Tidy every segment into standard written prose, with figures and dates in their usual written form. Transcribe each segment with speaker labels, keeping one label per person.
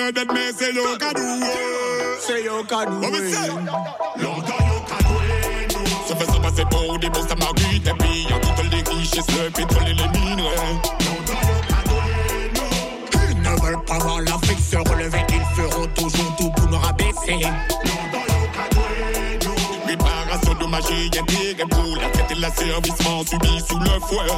Speaker 1: that me say you can do it.
Speaker 2: Say you can do it.
Speaker 1: What we say? Longtemps you can do it. Ça fait ça passer pour des bons, ça m'arrête. Et puis y'a toutes les richesses, le pétrole et les minerais.
Speaker 2: Ils ne veulent pas voir l'Afrique se relever. Ils feront toujours tout pour nous rabaisser.
Speaker 1: Réparation dommagée, intérêt pour la fête et l'asservissement subi sous le fouet.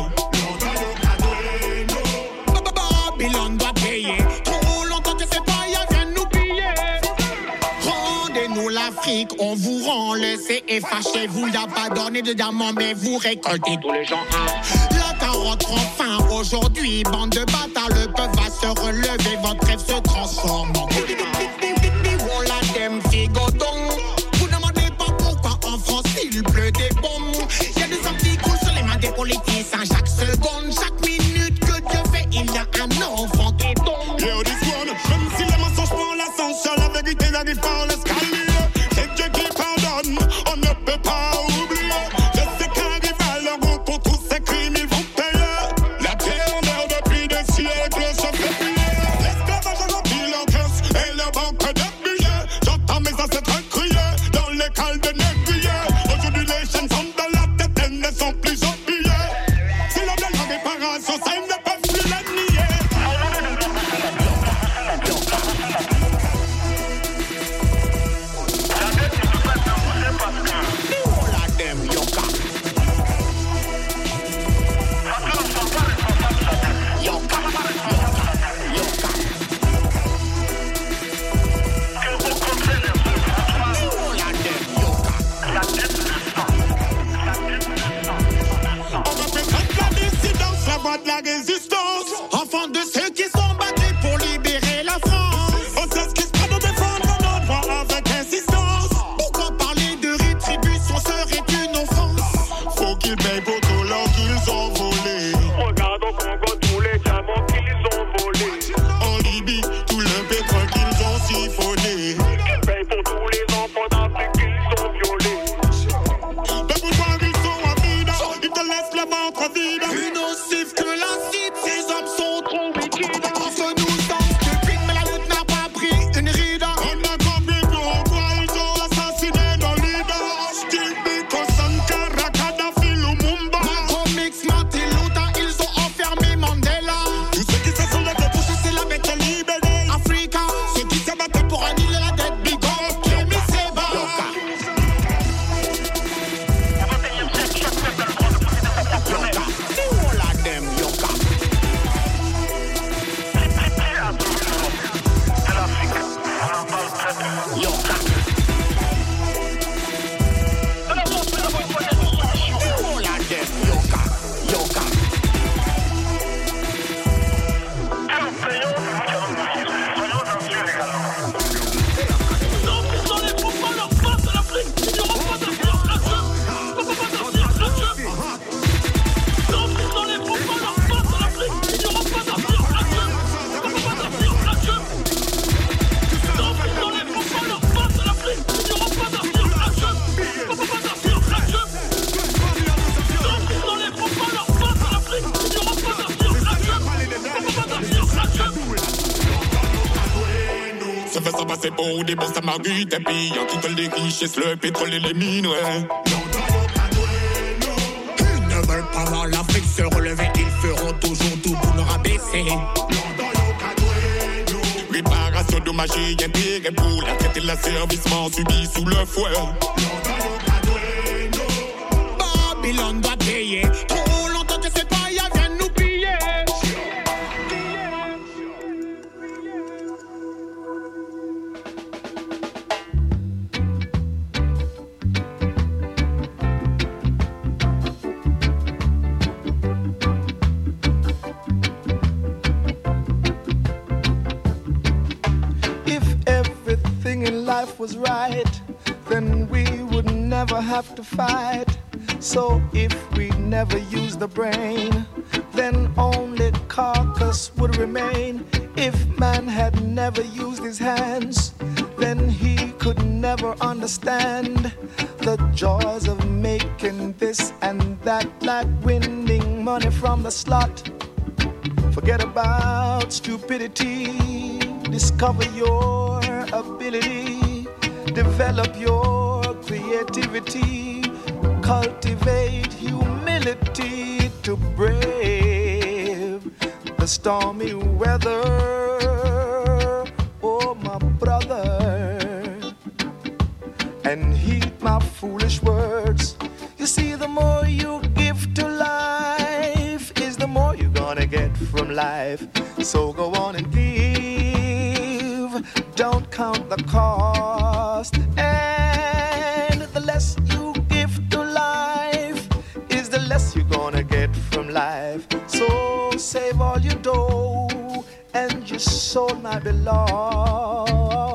Speaker 2: Babylone doit payer. Trop longtemps que ces païens viennent nous piller. Rendez-nous l'Afrique, on vous rend le CF. Fâchez-vous, y'a pas d'orné de diamants, mais vous récoltez tous les gens. La carotte prend fin aujourd'hui. Bande de bâtards, le peuple va se relever. Votre rêve se transforme en on la dem figodon. Vous demandez pas pourquoi en France il pleut des bombes. Y'a des hommes qui coulent sur les mains des politiciens chaque seconde, chaque minute que Dieu fait, il y a un enfant qui tombe.
Speaker 1: Yo, this one, même si les mensonges prennent l'ascension, la vérité n'arrive pas à l'escalier. C'est Dieu qui pardonne, on ne peut pas oublier. Je sais qu'arrive à leur goût pour tous ces crimes, ils vont payer. La terre en l'air depuis des siècles se fait plier. L'esclavage a rempli leur caisse et leur banque de billets. J'entends mes ancêtres crier dans les cales de négriers. Aujourd'hui les chaînes sont dans la tête, elles ne sont plus oubliées. Si l'on a la réparation, ça ils ne peuvent plus la nier. De la résistance,
Speaker 2: Enfants de ceux qui sont battus pour libérer la France.
Speaker 1: on sait ce qui se passe de défendre nos droits avec insistance.
Speaker 2: Pourquoi parler de rétribution serait une offense?
Speaker 1: Faut qu'ils payent pour tout l'or qu'ils ont volé.
Speaker 3: Regarde au Congo tous les diamants qu'ils ont volés.
Speaker 1: En Libye, tout le pétrole qu'ils ont siphonné.
Speaker 3: Ils payent pour tous les enfants d'Afrique qu'ils ont violés.
Speaker 1: Mais pourquoi ils sont en vide? Ils te laissent le ventre vide.
Speaker 2: Plus nocif que l'acide, ces hommes sont trop liquides. Entre nous sommes stupides, mais la lutte n'a pas pris une ride.
Speaker 1: On a compris pourquoi ils ont assassiné nos leaders. Steve Biko, Sankara, Kadhafi, Lumumba.
Speaker 2: Malcolm X, Martin Luther, ils ont enfermé Mandela.
Speaker 1: Tous ceux qui se sont levés pour chasser la bête libérée.
Speaker 2: Africa, ceux qui se battaient pour annuler la dette Bigo, Kémy Séba. Oh la dem, Yoka. Yoka. Oh la dem, Yoka. Yoka.
Speaker 1: Ça fait ça passer pour des bons samarites. Et puis y'a toutes les richesses, le pétrole et les minerais.
Speaker 2: Ils ne veulent pas voir l'Afrique se relever, ils feront toujours tout pour nous rabaisser.
Speaker 1: Réparation dommagée, intérêt pour la traite et l'asservissement subi sous le fouet.
Speaker 2: Babylone doit payer. Trop longtemps que ces païens viennent nous piller.
Speaker 4: If everything in life was right, then we would never have to fight. So if we never use the brain, then only carcass would remain. If man had never used his hands, then he could never understand the joys of making this and that, like winning money from the slot. Forget about stupidity. Discover your ability, develop your creativity, cultivate humility to brave the stormy weather. Oh, my brother, and heed my foolish words. You see, the more you give to life is the more you're gonna get from life. So go on and give, don't count the cost. And the less you give to life is the less you're gonna get from life. So save all your dough and your soul might be lost.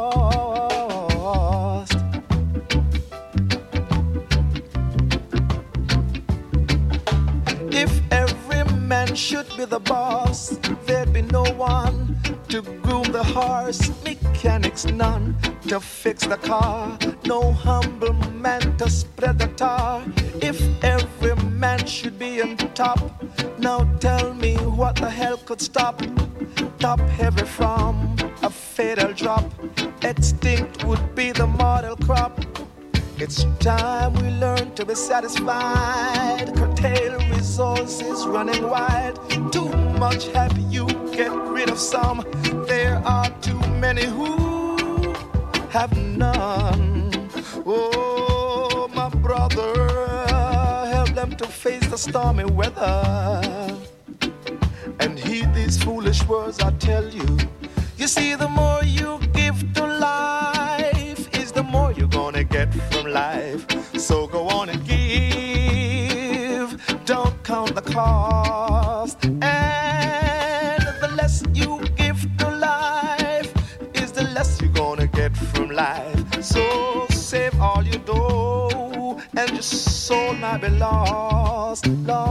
Speaker 4: If every man should be the boss, there'd be no one to groom the horse, mechanics none to fix the car, no humble man to spread the tar. If every man should be on top, now tell me what the hell could stop top heavy from a fatal drop? Extinct would be the mortal crop. It's time we learn to be satisfied. Curtail resources running wild. Too much have you, get rid of some. There are too many who have none. Oh, my brother, help them to face the stormy weather. And heed these foolish words I tell you. You see, the more you give to life is the more you're gonna get from life. So go on and give, don't count the cost. And the less you give to life is the less you're gonna get from life. So save all your dough and your soul might be lost,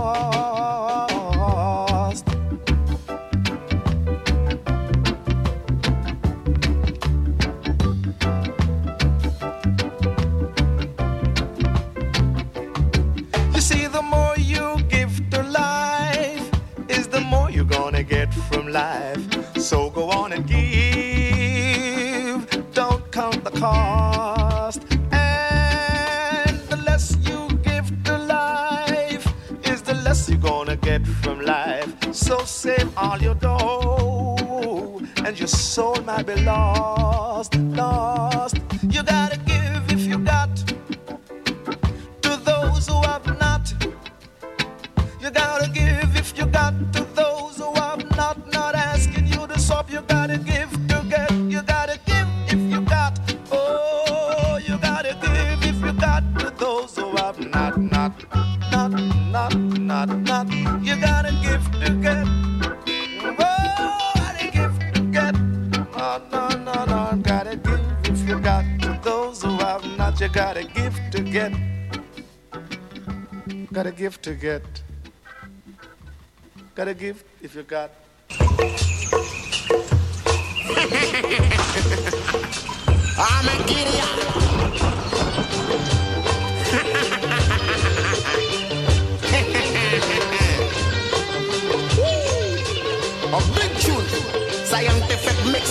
Speaker 4: lost. Get from life, so go on and give, don't count the cost. And the less you give to life is the less you're gonna get from life. So save all your dough and your soul might be lost, lost. You gotta give if you got to those who have not. You gotta give if you got to those who have not asking you to stop. You gotta give to get. You gotta give if you got. Oh, you gotta give if you got to those who have not. You gotta give to get. Oh, gotta give to get. No. Gotta give if you got to those who have not. You gotta give to get. Gotta give to get. Gotta give if you got.
Speaker 2: I'm a Gideon. A big tune, scientific mix.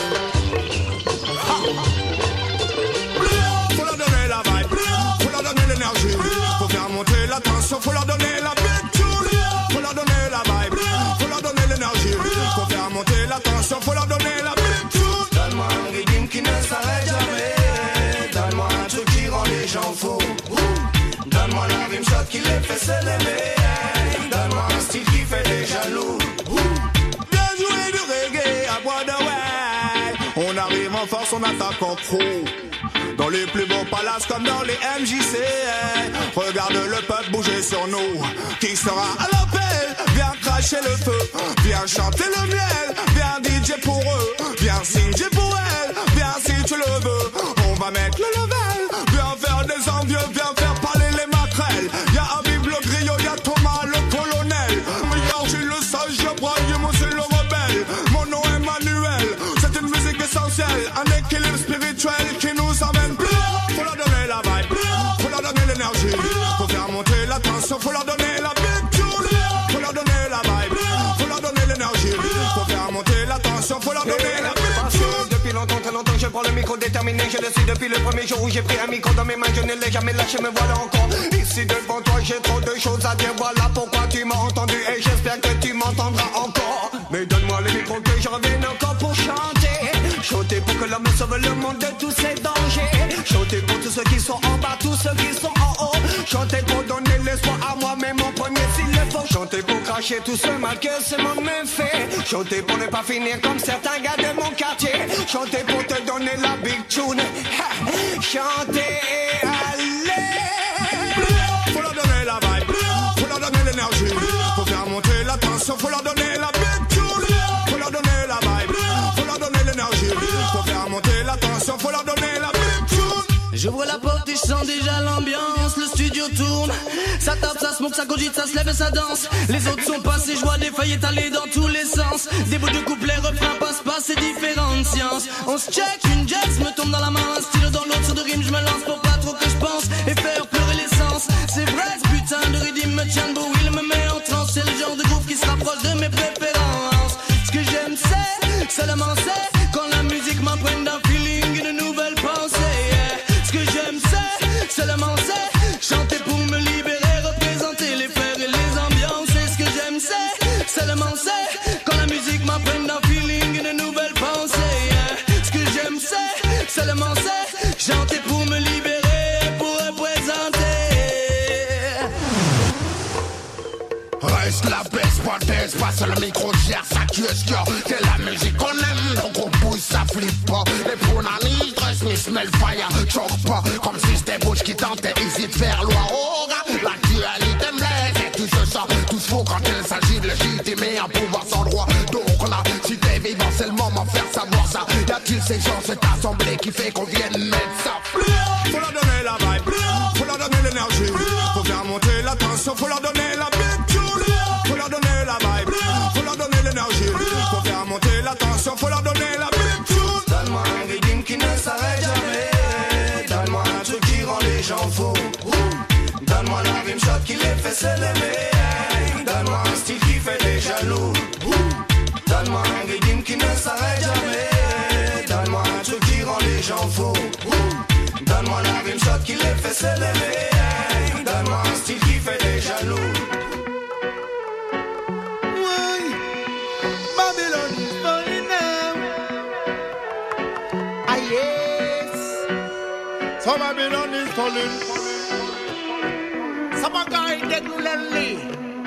Speaker 1: Faut leur donner la vibe, faut leur donner l'énergie. Faut faire monter la tension, faut leur donner la big tune. Faut leur donner la vibe, faut leur donner l'énergie. Faut faire monter la tension, faut leur donner la big tune. Donne-moi un rythme qui ne s'arrête jamais. Donne-moi un truc qui rend les gens fous. Donne-moi la rime shot qui les fait se lever. Donne-moi un style qui fait des jaloux. Bien joué du reggae à bois de ouais. On arrive en force, on attaque en crew. Dans les plus beaux palaces comme dans les MJC. Regarde le peuple bouger sur nous. Qui sera à l'appel? Viens cracher le feu. Viens chanter le miel. Viens DJ pour eux. Viens signer pour elle. Viens si tu le veux. On va mettre le level. Viens faire des envieux. Viens faire parler les maquerelles. Y'a Habib le griot. Y'a Thomas le colonel. Meilleur Gilles le sage. Y'a Brahim aussi le rebelle. Mon nom est Manuel. C'est une musique essentielle. Un équilibre spirituel qui nous amène plus. Faut leur donner la vibe. Faut leur donner l'énergie. Faut faire monter la tension. Faut leur donner la big tune. Faut leur donner la vibe. Faut leur donner l'énergie. Faut faire monter la tension. Faut leur donner la big tune.
Speaker 5: longtemps que je prends le micro déterminé. Je le suis depuis le premier jour où j'ai pris un micro dans mes mains. Je ne l'ai jamais lâché, me voilà encore ici devant toi. J'ai trop de choses à dire, voilà pourquoi tu m'as entendu. Et j'espère que tu m'entendras encore. Mais donne-moi le micro que je revienne encore pour chanter. Chanter pour que l'homme sauve le monde de tous ses dangers. Chanter pour tous ceux qui sont en bas, tous ceux qui sont en haut. Chanter pour donner l'espoir à moi-même en premier s'il le faut. Chanter pour cracher tout ce mal que ce monde me fait. Chanter pour ne pas finir comme certains gars de mon quartier. Chanter pour te donner la big tune. Chanter et aller.
Speaker 1: Faut leur donner la vibe, faut leur donner l'énergie. Faut faire monter la tension, faut leur donner la big tune. Faut leur donner la vibe, faut leur donner l'énergie. Faut faire monter la tension, faut leur donner la big tune.
Speaker 6: J'ouvre la porte et je sens déjà l'ambiance. Le studio tourne, ça tape, ça smoke, ça cogite, ça se lève et ça danse. Les autres sont passés, je vois des feuilles étalées dans tous les sens. Des bouts de couplets, refrains, passe-passe, c'est différentes sciences. On se check, une jet me tombe dans la main. Un stylo dans l'autre, sur de rime, je me lance pour pas trop que je pense et faire pleurer l'essence. C'est vrai, ce putain de rythme me tient debout, il me met en transe. C'est le genre de groove qui se rapproche de mes préférences. Ce que j'aime c'est, seulement c'est quand la musique m'imprègne d'un feeling, une nouvelle pensée. Ce que j'aime c'est, seulement c'est chanter pour me libérer, représenter les frères et les ambiances. Et ce que j'aime c'est, seulement c'est quand la musique m'imprègne d'un feeling, une nouvelle pensée. Ce que j'aime c'est, seulement c'est chanter pour me libérer, pour représenter.
Speaker 7: Reste la baisse, pas d'aise, passe le micro, gère sa question. C'est la musique qu'on aime, donc on pousse, ça flippe pas. Les pronanis, dress, me smell fire, choque pas. Comme si c'était bouche qui tentait, hésite faire loi. Oh, l'actualité me blesse et tout se sent. Tout se faut quand il s'agit de légitimer un pouvoir sans droit. Donc là, si t'es vivant, c'est le moment de faire savoir ça. Y a-t-il ces gens, cette assemblée qui fait qu'on vienne mettre ça?
Speaker 1: Faut leur donner la vibe, faut leur donner l'énergie. Faut faire monter la tension, faut leur donner la big tune. Faut leur donner la vibe, faut leur donner l'énergie. Faut faire monter la tension, faut leur donner la big tune.
Speaker 5: Donne-moi un rythme qui ne s'arrête jamais. Donne-moi un truc qui rend les gens fous. Donne-moi la rime shot qui les fait se lever. Donne-moi un style qui fait les jaloux. Donne-moi un rythme qui ne s'arrête jamais. Donne-moi un truc qui rend les gens fous. Donne-moi la rime shot qui les fait se lever. Donne-moi un style qui fait les jaloux.
Speaker 2: Babylon is falling down. Ah yes.
Speaker 1: So Babylon is falling.
Speaker 2: Some guy dead Lulenli.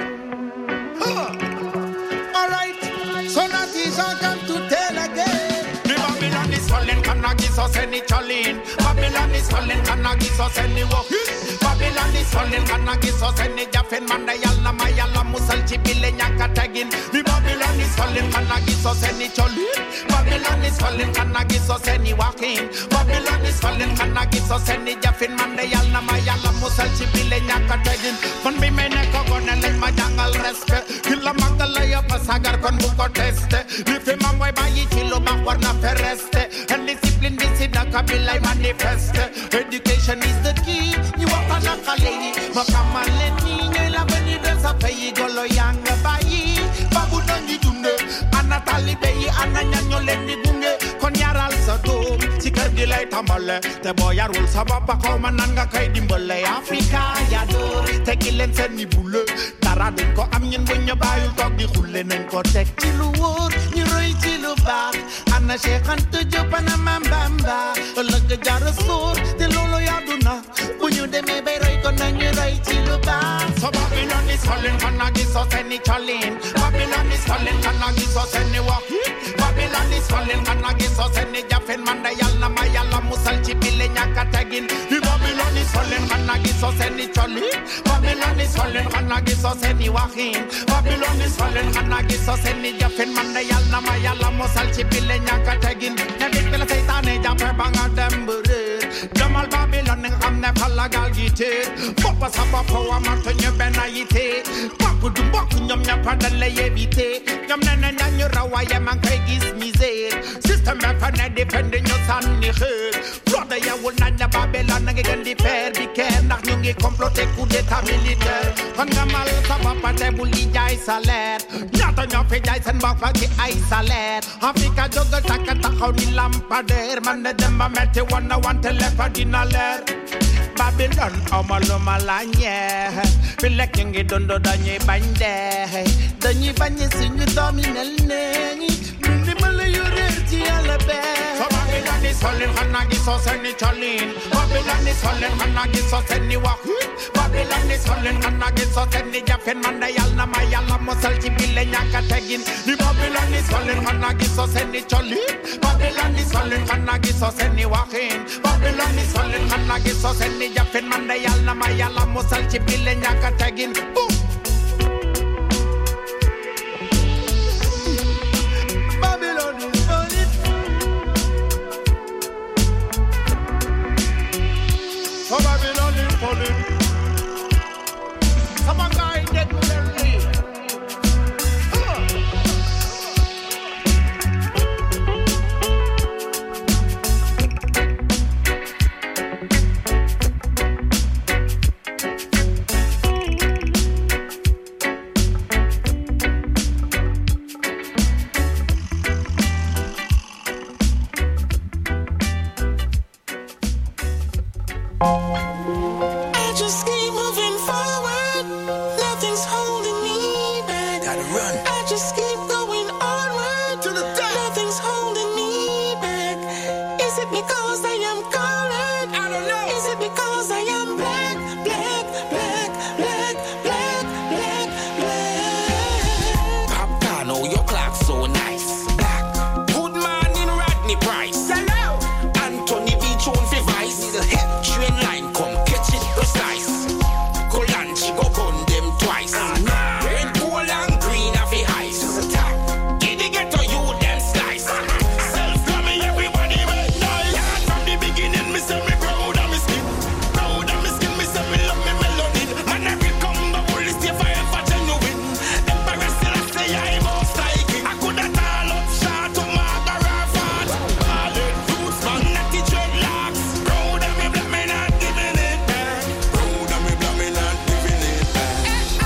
Speaker 2: Alright, so that is all come to tell again.
Speaker 8: The Babylon is falling, cannot give us any challenge. Babylon is falling, cannot give us any walk. Babylon is falling, cannot give us any jaffin. Mandayala, Mayala, Musal, Chibile, Nyakatagin. The Babylon is falling, cannot give us any challenge. Babylon is falling, cannot give us any walking. Babylon is falling, cannot give us any jaffin. Mandayala, Mayala, Musal, Chibile, Nyakatagin. Con mi meneco con el majangal reste. Killa mangala ya pasagar con buko teste. Life mamwe bayi chilo bakwarna fereste. And discipline visida kabila manifeste. Education is the key. You walk on a kali. Makamale ni la venida sa peyi golo yanga bayi. Babu nani dunde. Anatali beyi ananyanyo leni gunge. Kon yaral sa dom. Sikar dilay tamale. Te boyar ul sababa koma nanga kay dimbale. Afrika yado. Tekilen sen ni bule. Dara den ko am ñen buñ ñu bayul tok di xulle nañ ko tek ci lu wóor ñu roy ci lu baax ana Cheikh Anta Diop ana Mam Bamba ëllëg jaara sóor te loolu yàdduna bu ñu demee bay roy ko nañu roy ci lu baax. So Babylon is falling, kana gis so seeni chalin. Babylon is falling, kana gis so seeni wax. Babylon is falling, kana gis so seeni jafen manda yàlla ma yàlla musal ci bile ñàkka tegin. Babylon is falling, kana gis so seeni chalin. Babylon is falling, kana gis so seeni waxin. Babylon is falling, kana gis so seeni jafen manda yàlla ma yàlla musal ci bile ñàkka tegin. Ne bit la seytaane jàppe ba nga dem bëreet. Demal Babylon nga xam ne fa la gal gi teet. Boppa sa bopp wa matu ñu benn yite. Bokk du bokk ñoom ñëpp dañ lay éviter. Ñoom ne ne nañu raw waaye man koy gis misère. Système bi fa ne dépend ñu sànni xeer. Frode yewul nañ ne Babylon na ngi gën di faire bi kenn ndax ñu Lingi comploter coup d'état militaire. Quand gamal sa papa te bouli jay salaire. Nyata nyofe jay sen bak fagi ay salaire. Afrika jogal takata xaw ni lampadaire. Man ne dem ma metti wana wante lefa dina leer. Babylon omaluma la ñeex fi lekk ngi dondo dañuy bañ dee dañuy bañ suñu doomi mel neñi ni ma la yoreer ci yàlla bee so Babylon is solin xanaa gi soo seeni colin Babylon is solin xanaa gi soo seeni wax Babylon is solin xanaa gi soo seeni jafin man da yàlla na ma yàlla mosal ci bile ñàkk tegin ni Babylon is solin xanaa gi soo seeni colin Babylon is solin xanaa gi soo seeni waxin Babylon is solin xanaa gi soo seeni jafin man da yàlla na ma yàlla mosal ci bile ñàkk tegin Babylon is solid so Babylon is solid some guy dead very
Speaker 9: I just keep moving forward. Nothing's holding me back.
Speaker 7: Gotta run.
Speaker 9: I just keep going onward.
Speaker 7: To the top.
Speaker 9: Nothing's holding me back. Is it because I am colored?
Speaker 7: I don't know.
Speaker 9: Is it because I am black, black, black, black, black, black, black?
Speaker 7: Popcorn, oh, your clock so nice. Black. Good morning, Rodney Price.
Speaker 9: Hello.
Speaker 7: Anthony B. Jones for Vice. The head train line come catch it precise. Colanchi go gun them twice. Red, gold and green of the ice. Giddy get to you them slice. Self-coming everybody make noise. Yeah, from the beginning me say me proud of me skin. Proud of me skin, me say me love me melanin. Man I will come the police stay forever genuine. Emperor still I say I must like it. I could have tall up shot to Margaret Ford. All the roots man natty dreadlocks. Proud of me black me not giving it back. Proud of me black me not giving it back.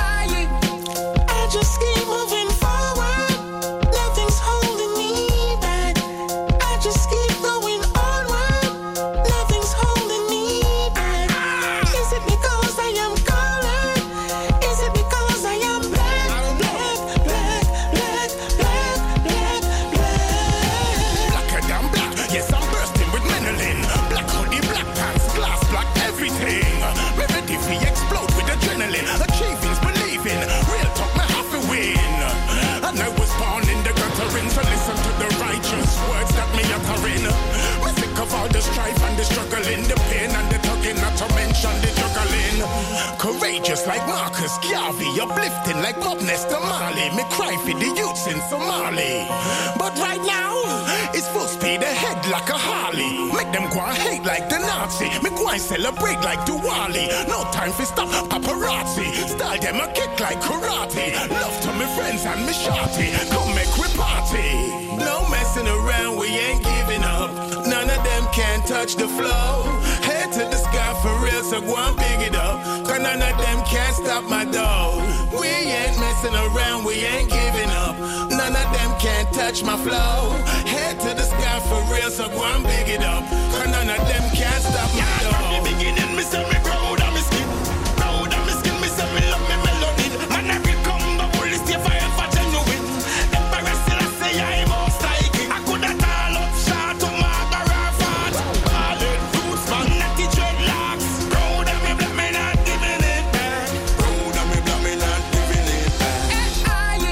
Speaker 9: I just keep moving forward. Nothing's holding me back. I just keep going onward. Nothing's holding me back. Is it because I am colored? Is it because I am black, black, black, black, black, black, black?
Speaker 7: Blacker than black, yes I'm bursting with melanin. Black hoodie, black pants, glass, black everything. Me ready to explode with adrenaline. Achieving's believing, real talk me have to win. And I was born in the guttering, so listen to the righteous words that me uttering. Me think of all the strife and the struggling, the pain and the tugging, not to mention the juggling. Courageous like Marcus Garvey, uplifting like Bob Nestor Marley. Me cry for the youths in Somali. But right now, it's full speed ahead like a Harley. Make them go and hate like the Nazi. Me go and celebrate like Diwali. No time for stop paparazzi. Style them a kick like karate. Love to me friends and me shorty. Come make we party. No messing around, we ain't giving up. None of them can touch the flow. Head to the sky for real, so go and big it up. Cause none of them can stop my dough. We ain't messing around, we ain't giving up. None of them can touch my flow. Head to the sky for real, so go and big it up. Cause none of them can stop my dough. From the beginning, me say me proud of me skin. Proud of me skin, me say me love me melanin. Man, I will come, but police stay forever genuine. Emperor still I say I must like it. I could have tall up shot to Margaret Ford. All the roots man natty dreadlocks. Proud of me black me not giving it back. Proud of me black me not giving it back.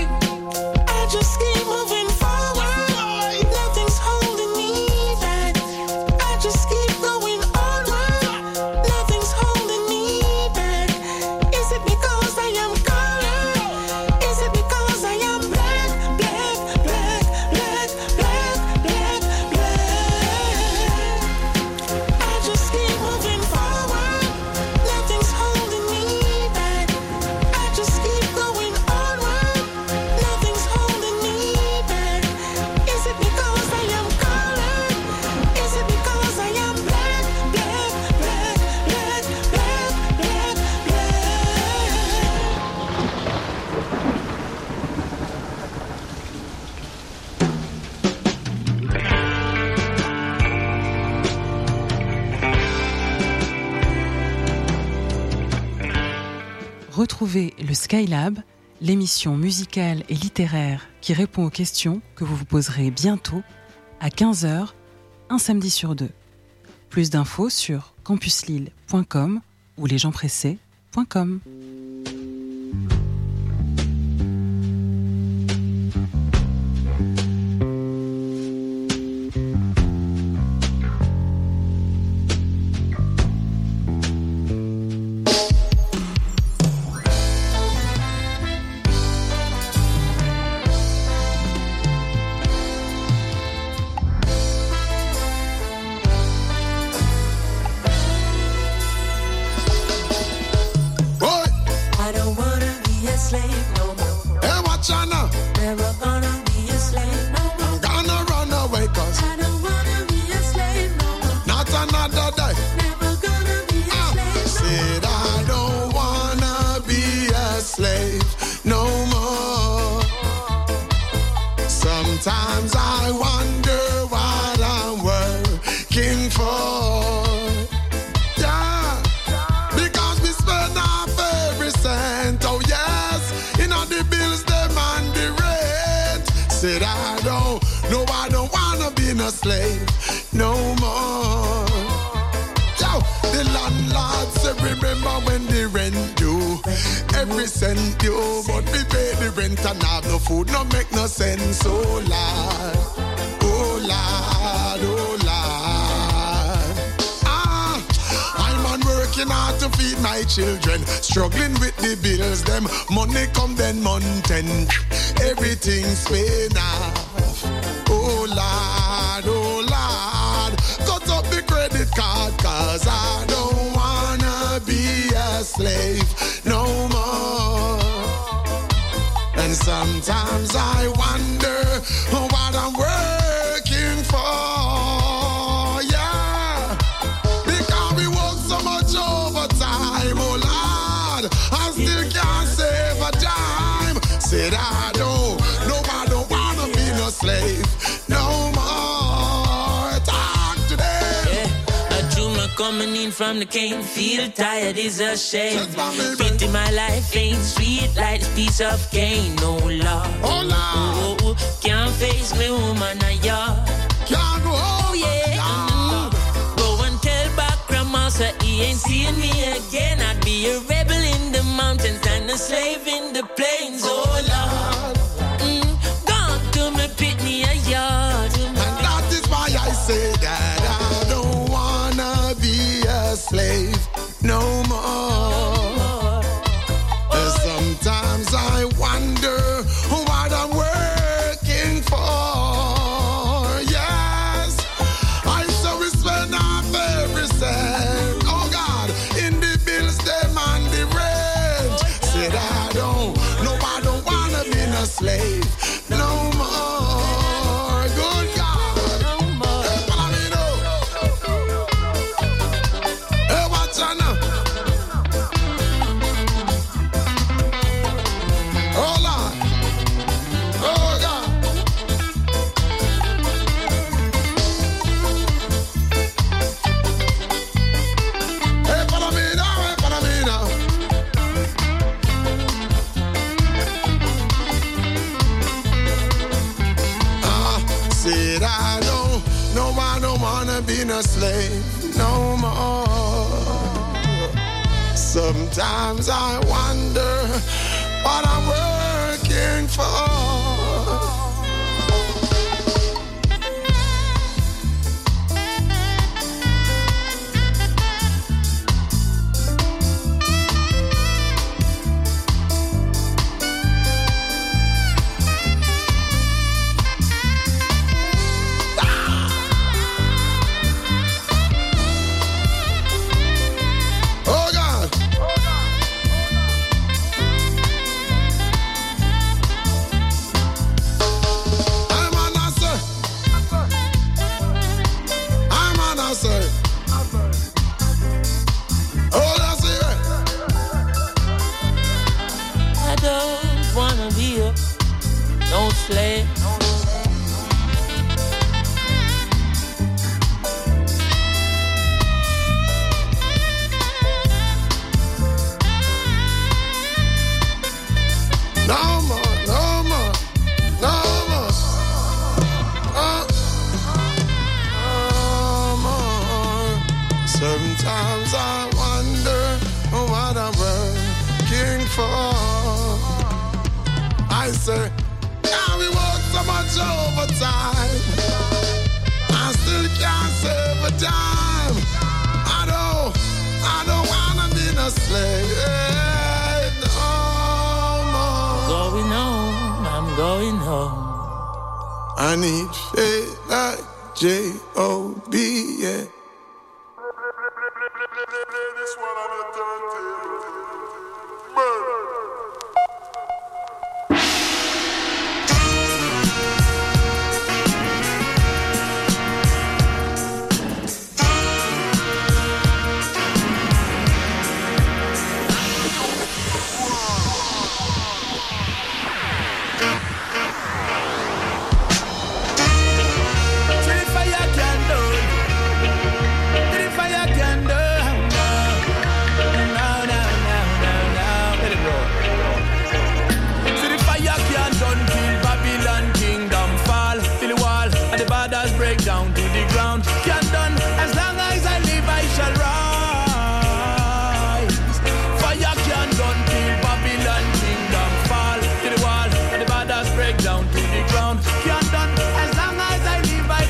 Speaker 9: I just keep moving forward. Nothing's holding me back. I just keep going
Speaker 10: Retrouvez le Skylab, l'émission musicale et littéraire qui répond aux questions que vous vous poserez bientôt à 15h, un samedi sur 2. Plus d'infos sur campuslille.com ou lesgentspressés.com.
Speaker 7: Sometimes I wonder what I'm working for. Yeah, because we spend off every cent. Oh yes, you know the bills, them and the rent. Said I don't wanna be no slave no more. Yo, the landlord said remember when the rent due. Every cent due, but we pay the rent and have no food, no make no sense. Oh Lord, oh Lord, oh Lord. I'm working hard to feed my children, struggling with the bills. Them money come then month end, everything's paid off. Oh Lord, oh Lord, cut up the credit card, cause I don't wanna be a slave no more. And sometimes I wonder what I'm working for. Yeah, because we work so much overtime. Oh Lord, I still can't save a dime. Said I don't wanna be no slave no more. Talk to them.
Speaker 11: Yeah, a tumor coming in from the cane field, tired is a shame. Fit in my life ain't sweet like this piece of cane. No Lord,
Speaker 7: oh Lord,
Speaker 11: oh, can't face me woman a yard.
Speaker 7: Can't go home,
Speaker 11: oh yeah. Go and tell back grandma so he ain't seeing me again. I'd be a rebel in the mountains and a slave in the plains. Oh Lord, gone to me pit me a yard.
Speaker 7: And that is why I say that I don't wanna be a slave no more. Sometimes I wonder what I'm working for. Yes, I so we spend off every cent. Oh God, in the bills, them and the rent. Said I don't wanna be no slave no more. Good God, no more. Hey, Palomino. Hey, what's on now? Oh Lord, oh God. Hey, follow me now, hey, follow me now. Said I don't wanna be no slave no more. Sometimes I wonder what I'm working for. Oh God.
Speaker 11: slave.
Speaker 7: Sometimes I wonder what I'm working for. I say, yeah, we work so much overtime, I still can't save a dime. I don't wanna be no slave no more.
Speaker 11: Going home, I'm going home.
Speaker 7: I need faith like J.O.B., yeah.
Speaker 12: This one on the turntable. Murder.
Speaker 13: Down to the ground, can't done. As long as I live, I shall rise. Fire can't done till Babylon kingdom fall. To the wall, and the borders break down to the ground. Can't done. As long as I live, I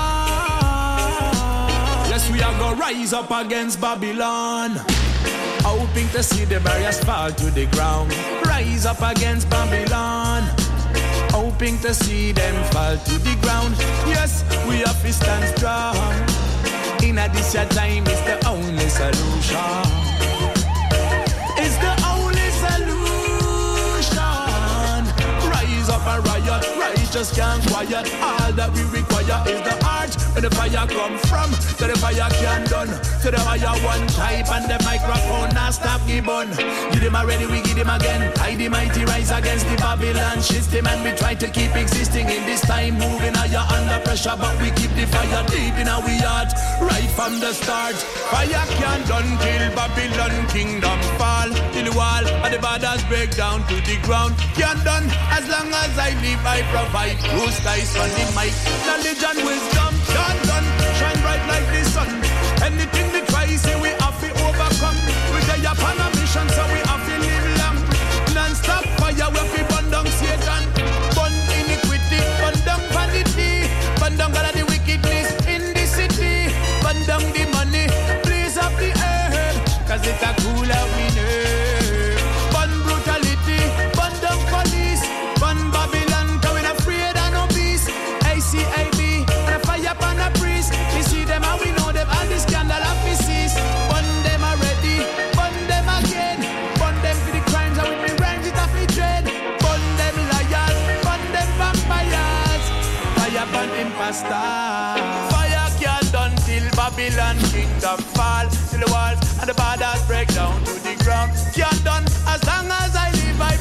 Speaker 13: provide. Yes, we are gonna rise up against Babylon, hoping to see the barriers fall to the ground. Rise up against Babylon, hoping to see them fall to the ground. Yes, we have to stand strong. In a this time, it's the only solution. It's the only solution. Rise up and riot, righteous can't quiet. All that we require is the heart where the fire come from. So the fire can done. So the fire one type and the microphone now stop gibbon. Give them already, we give them again. I the mighty rise against the Babylon system, and we try to keep existing in this time, moving higher under pressure, but we keep the fire deep in our heart right from the start. Fire can done till Babylon kingdom fall. Till the wall and the borders break down to the ground. Can done. As long as I live, I provide. Blue skies on the mic, knowledge and wisdom. Can done. Shine bright like the sun. Anything we try, say we have to overcome. We day upon a mission, so we have to live long. Non-stop fire, we have to burn down Satan, burn iniquity, burn down vanity, burn down all of the wickedness in the city, burn down the money, blaze up the earth, cause it's a cool out we know. Burn brutality, burn down police, burn Babylon, cause we're not afraid of no peace. ACAB, and a fire upon a priest. We see them and we know them, all this scandal of disease. Burn them already, burn them again. Burn them for the crimes and with the rhymes it off me dread. Burn them liars, burn them vampires. Fire burn imposters. Fire can't done till Babylon kingdom fall. Till the walls and the borders break down to the ground. Can't done as long as I live, I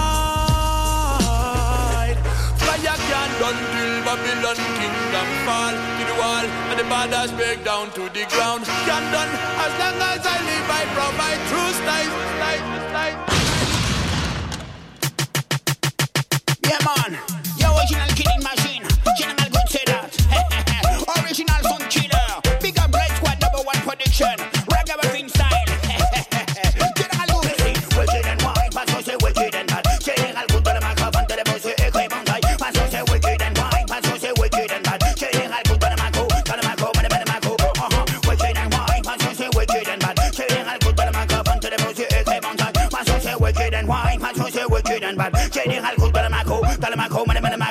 Speaker 13: provide. Fire can't done till Babylon kingdom fall. To the wall and the borders break down to the ground. Can't done as long as I live, I provide. True style.
Speaker 2: Yeah, man. Your original killing machine. General Good say that. Original fun killer. Big up Red Squad #1 prediction. Ragamuffin style. General Good say wicked and white. Parce que c'est wicked and bad. General Good dans le microphone de l'époque c'est écrit bon taille. Parce que c'est wicked and white. Parce que c'est wicked and bad. General Good dans le macro. Wicked and white. Parce que c'est wicked and bad. General Good dans le microphone de l'époque c'est écrit bon taille. Parce que c'est wicked and white. Parce que c'est wicked and bad. General Good dans le macro. Dans le macro.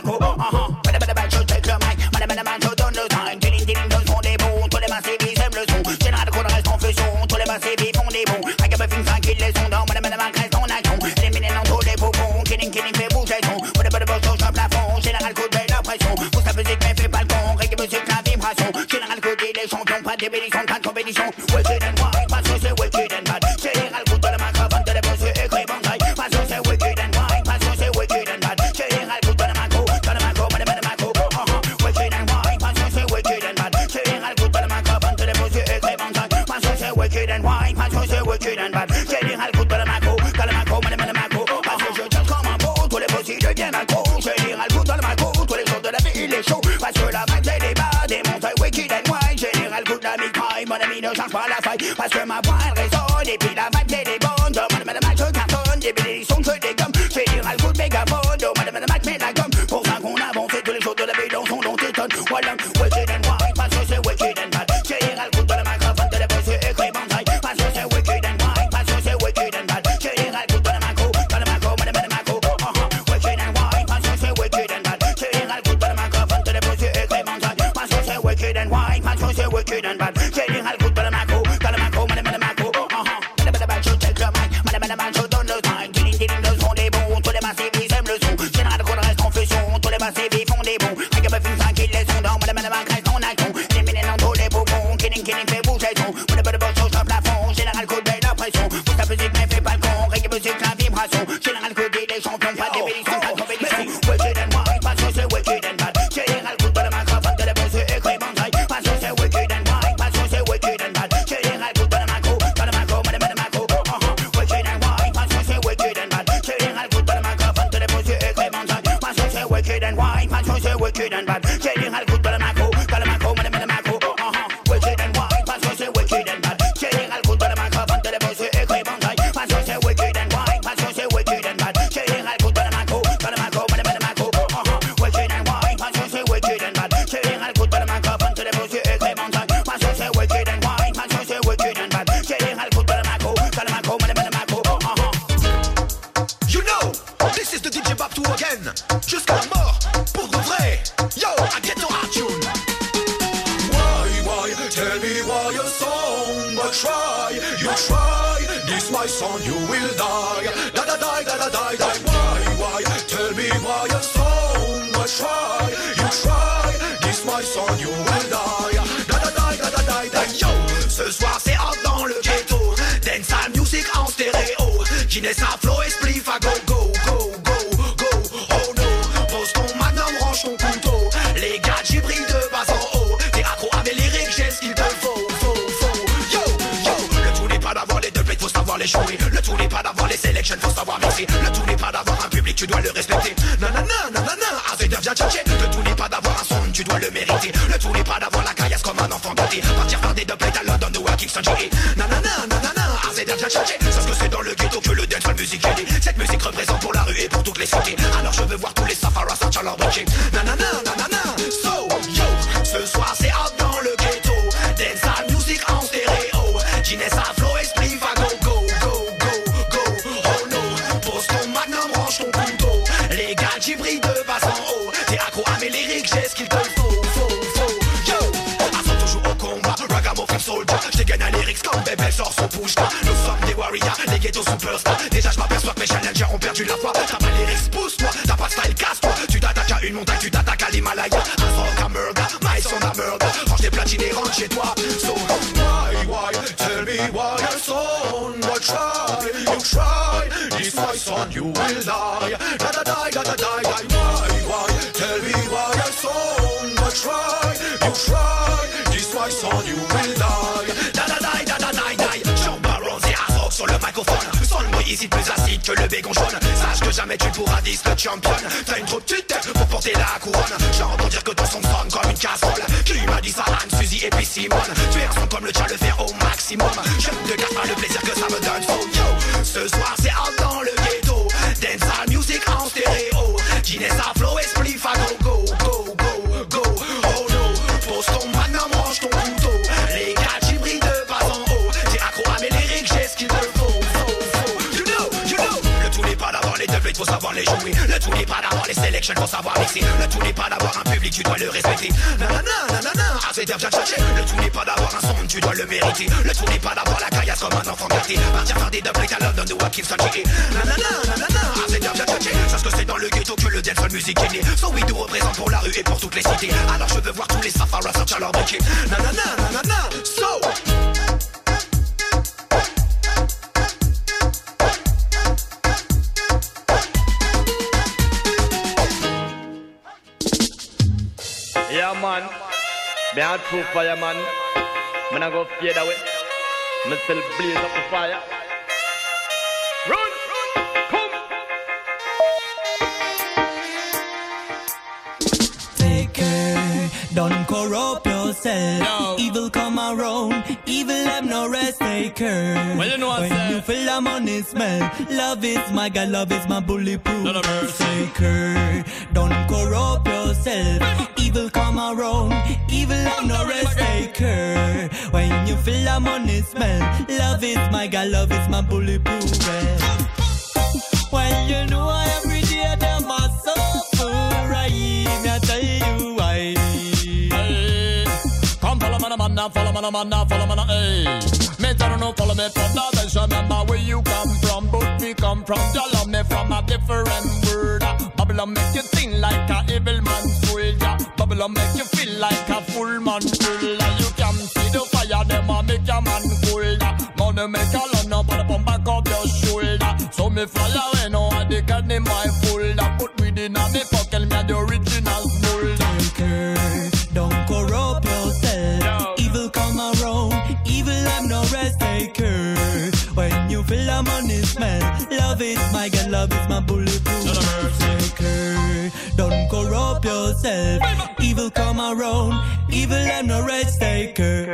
Speaker 2: Take le mic. Je donne le temps. Dealing, le son des bons. Tous les massifs ils aiment le son. Général Good reste en fusion. Tous les massifs ils font des bons. Ragamuffin tranquille les sons. Dans reste en action. Éliminant tous les poupons. Killing fait bouger son. Sur le plafond. Général Good met la pression. Pour sa musique mais fait pas le con. Ragamuffin la vibration. Général Good il est champion. Pas de débélition, pas de compétition. Wicked and white. Parce que c'est wicked and bad. Général Good dans le microphone de l'époque c'est écrit bon taille. Parce que c'est wicked and white. Parce que c'est wicked and bad. Général Good dans le macro. Wicked and white. Parce que c'est wicked and bad. Général Good dans le microphone de l'époque c'est écrit bon taille. Parce que c'est wicked and white. Parce que c'est wicked and bad. Général Good dans le macro. Parce que je chante comme un beau. Tous les possibles deviennent accro. Général Good dans le macro. Tous les jours de la vie il est chaud. Parce que la vague c'est des bas. Des montagnes wicked and white. Général Good la mi-taille. Mon ami
Speaker 14: amis ne changent pas la faille. Parce que ma voix elle résonne et puis la vibe elle est bonne. Oh madame Mac je cartonne, des billets sont que des gommes. Je vais dire à le coup de mégaphone. Oh madame Mac met la gomme. Pour ça qu'on avance tous les jours de la vie dans son don t'étonne. Voilà, wicked and white, parce que c'est wicked and bad. Je vais dire à le coup de la microphone de la bosse écrit banzai. Parce que c'est wicked and white, parce que c'est wicked and bad. Je vais dire à le coup de la macro, madame macro. Wicked and white, parce que c'est wicked and bad. Je vais dire à le coup de la microphone de la bosse écrit banzai. Parce que c'est wicked and white, parce que c'est wicked and bad. Je vais dire à le coup de la macro, madame macro. Madame je check le mic, madame je donne le time. Killing le son des bons, tous les massifs ils aiment le son. Général qu'on reste en fusion, tous les massifs ils font des bons. Avec un film 5 ils les sont dans, madame reste en action. Éliminer dans tous les poumons, killing fait bouger son. Madame change le plafond, général coup de la pression. Pour ta musique mais fais pas le con, reggae musique la vibration. Général coup des champions, pas des bélisons, pas de compétition. Wicked and white, parce que c'est wicked and bad. Général coup de la microphone de la bosse écrit banzai. Parce que c'est wicked and white, parce que c'est wicked and bad. Général coup de la macro, madame macro. Wicked and white, parce que c'est wicked and bad. Général coup de la microphone de la bosse écrit banzai. Parce que c'est wicked and white, parce que c'est wicked and bad. Général coup de la macro, madame macro. Wicked and white, parce que c'est wicked and bad. Général coup de la microphone de la bosse écrit banzai. Parce que c'est wicked and white, parce que c'est wicked and bad. Général coup de la macro, madame macro. Wicked and white, parce que c'est wicked and bad. Général coup de la microphone de la bosse écrit banzai. Parce que c'est wicked and white, parce que c'est wicked and bad. Général coup de la macro, madame macro.
Speaker 15: You know, this is the DJ Babtou again. Jusqu'à la mort, pour de vrai. Yo, I get to our tune. Why, tell me why your song, but try, you try. This my song, you will die. Da da die, da da die, die. Why, tell me why your song, but try, you try. This my song, you will die. Da da die, da da die, die. Yo, ce soir c'est hot dans le ghetto. Dancehall music en stéréo. Guinness à flow, spliff à go, go, go, go, go. Oh no, pose ton magnum, range ton couteau. Les gars, j'ai brille de bas en haut. T'es accro à mes lyriques, j'ai ce qu'il te faut. Yo, le tout n'est pas d'avoir les deux plates, faut savoir les jouer. Le tout n'est pas d'avoir les sélections, faut savoir mixer. Le tout n'est pas d'avoir un public, tu dois le respecter. Nanana, Azeder vient chercher. Le tout n'est pas d'avoir un son, tu dois le mériter. Le tout n'est pas d'avoir la caillasse comme un enfant gâté. Partir faire des deux plates à London ou à Kingston, j'ai. Nanana, Azeder vient chercher. Sauf que c'est dans le ghetto que le dancehall music est né. Cette musique représente pour la rue et pour toutes les cités. Alors je veux voir tous les safaras sortir leur briquet. Nanana, so, yo, ce soir c'est hot dans le ghetto. Dancehall music en stéréo. Guinness à flow, esprit va go, go, go, go, go. Oh no, pose ton magnum, range ton couteau. Les gars, j'y brille de bas en haut. T'es accro à mes lyriques, j'ai ce qu'il te faut. Yo, assaut toujours au combat. Ragamuffin soldier, j't'ai gagné à lyrics comme bébé sort son push-ta. Nous sommes des warriors, les ghettos superstars. Déjà j'm'aperçois que mes challengers ont perdu la foi. T'as pas les lyrics, pousse-toi, t'as pas de style, casse-toi. Tu t'attaques à une montagne, tu t'attaques à l'Himalaya. Azrock à murder, my son à murder. Range des platines et rentre chez toi. So why, tell me why your son, but try, you try. This my son, you will die. Da da die, da da die, die. Why, tell me why your son, but try, you try. This my son, you will die. Da da die, da da die, die. Chamba Rose et Azrock sur le microphone. Son le ici plus acide que le bégon jaune. Sache que jamais tu pourras dire le champion. T'as une trop petite tête pour porter la couronne. J'entends dire que ton son sonne comme une casserole. Qui m'a dit ça, Anne, Suzy et puis Simone. Tu es un son comme le tien, le faire au maximum. Je ne te cache pas le plaisir que ça me donne. So yo, ce soir c'est hot dans le ghetto. Dancehall music en stéréo. Guinness à flow, esprit fa go, go, go, go, go. Oh no, pose ton magnum, range ton couteau. Les gars, j'y brille de bas en haut. T'es accro à mes lyriques, j'ai ce qu'il te faut. You know, le tout n'est pas d'avoir les deux plates, faut savoir les jouer. Le tout n'est pas d'avoir les sélections, faut savoir mixer. Le tout n'est pas d'avoir un public, tu dois le respecter. Nanana, Azeder vient chercher. Le tout n'est pas d'avoir un son, tu dois le mériter. Le tout n'est pas d'avoir la caillasse comme un enfant gâté. Partir faire des deux plates à London ou à Kingston, j'ai. Nanana, Azeder vient chercher. Sache que c'est dans le ghetto que le dancehall music est né. So we do représente pour la rue et pour toutes les cités. Alors je veux voir tous les safaras sortir leur briquet. Nanana, so.
Speaker 16: Yeah man, me a true fireman. Me not go fade away. Me still blaze up the fire. Run, come.
Speaker 17: Take care, don't corrupt yourself.
Speaker 16: No.
Speaker 17: Evil come around,
Speaker 6: evil have no rest taker.
Speaker 17: Well, you know what,
Speaker 6: when you feel the money smell, love is my God, love is my bulletproof taker. Don't corrupt yourself, evil come around, evil have no rest taker. When you feel the money smell, love is my God, love is my bulletproof vest. Well, you know every day them are suffer, I tell you why.
Speaker 17: Come follow me, man, now follow me, man, now follow me, hey. Me don't know, follow me from the best. Remember where you come from, but we come from. You love me from a different world. Babylon make you think like a evil man soldier. Babylon make you feel like a full man killer. You can see the fire, them a make a man colder. Money make a lot, no but pump back up your shoulder. So me fly away, no I dig in my folder. Put within a me pocket, me the original mold.
Speaker 6: Don't corrupt yourself. Evil come around, evil have no rest taker. When you feel the money smell, love is my God, love is my bulletproof taker. Don't corrupt yourself. Evil come around, evil have no rest taker.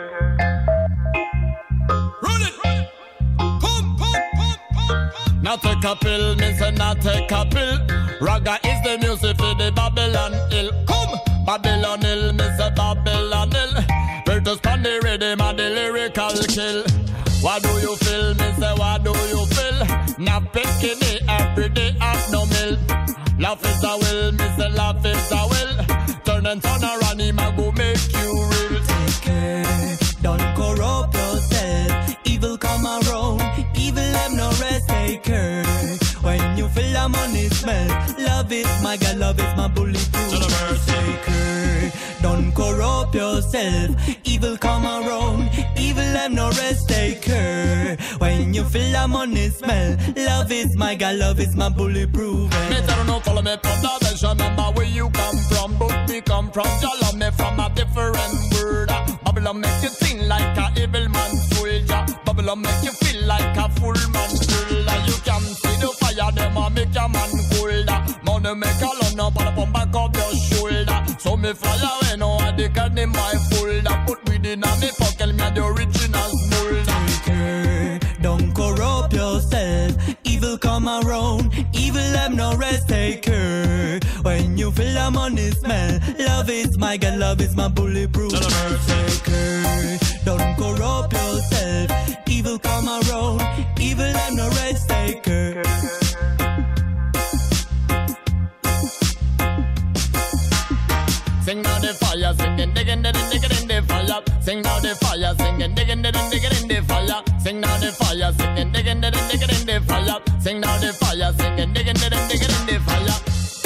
Speaker 17: Run it! Come! Now take a pill, me say now take a pill. Raga is the music for the Babylon Hill. Come! Babylon Hill, me say Babylon Hill. Virtus pan the rhythm and the lyrical kill. What do you feel, me say what do you feel? Now picking it every day at no mill. Laugh is a will, me say laugh is a will. Turn and turn around, him a go make you real.
Speaker 6: Take care, don't corrupt yourself. Evil come around, evil have no rest taker. When you feel the money smell, love is my God, love is my bulletproof taker. Don't corrupt yourself, evil come around, evil have no rest taker. When you feel the money smell, love is my God, love is my bulletproof.
Speaker 17: Me don't know, follow me from the bench. Remember where you come from, but we come from. You love me from a different world. Babylon make you think like a evil man soldier. Babylon make you feel like a full man killer. You can see the fire, them a make a man colder. Money make a lot, no but pump back up your shoulder. So me fly away, no I dig in my folder. Put within a me pocket, me the original mold.
Speaker 6: Taker, don't corrupt yourself. Evil come around, evil have no rest taker. When you feel the money smell, love is my God, love is my bulletproof taker. Don't corrupt yourself, evil come around, evil have no rest taker.
Speaker 17: Sing now the fire, singing, digging, digging in the fire. Sing now the fire, singing, digging, digging in the fire. Sing now the fire, singing, digging, digging in the fire. Sing now the fire, singing, digging, digging in the fire.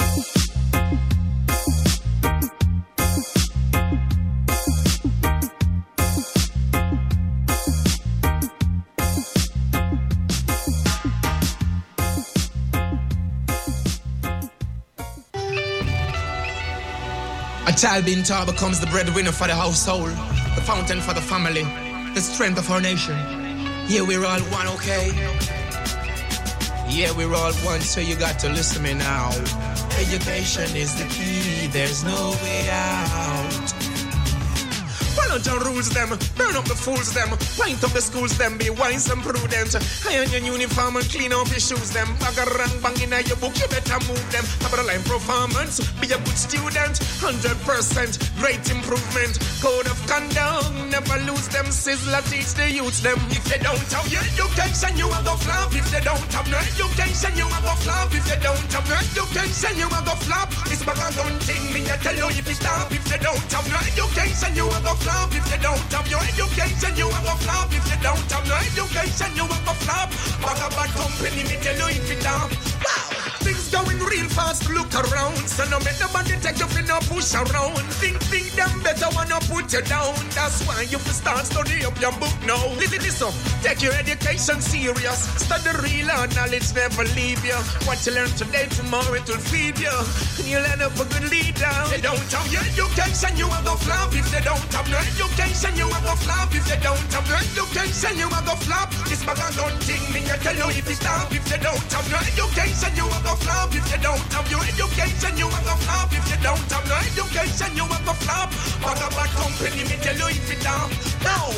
Speaker 18: A child being taught becomes the breadwinner for the household, the fountain for the family, the strength of our nation. Yeah, we're all one, okay? Yeah, we're all one, so you got to listen to me now. Education is the key, there's no way out. Follow the rules them, burn up the fools them, pint up the schools them, be wise and prudent. Iron your uniform and clean off your shoes them. Bagarang bang in your book, you better move them. Top of the line performance, be a good student, 100% great improvement. Code of conduct, never lose them. Sizzler teach the youths them. If they don't have your education, you will go flop. If they don't have no education, you will go flop. If they don't have no education, you will go flop. This bagarang thing, me I tell you if you stop. If they don't have no education, you will go flop. If you don't have your education, you will go flop. If you don't have no education, you will go flop. Bad company, me tell you if you stop. Wow. Things going real fast, look around. So no make nobody take you for no push around. Think them better wanna put you down. That's why you start study up your book now. Listen, take your education serious. Study real and knowledge never leave you. What you learn today, tomorrow it will feed you. And you'll end up a good leader. They don't have your education, you will go flop. If they don't have no education, you will go flop. If they don't have no education, you will go flop. This bag of gun thing, me I tell you if you stop. If they don't have no education, you will go flop. If you don't have your education, you will go flop. If you don't have no education, you will go flop. Bag of bad company, me tell you if you stop. Now,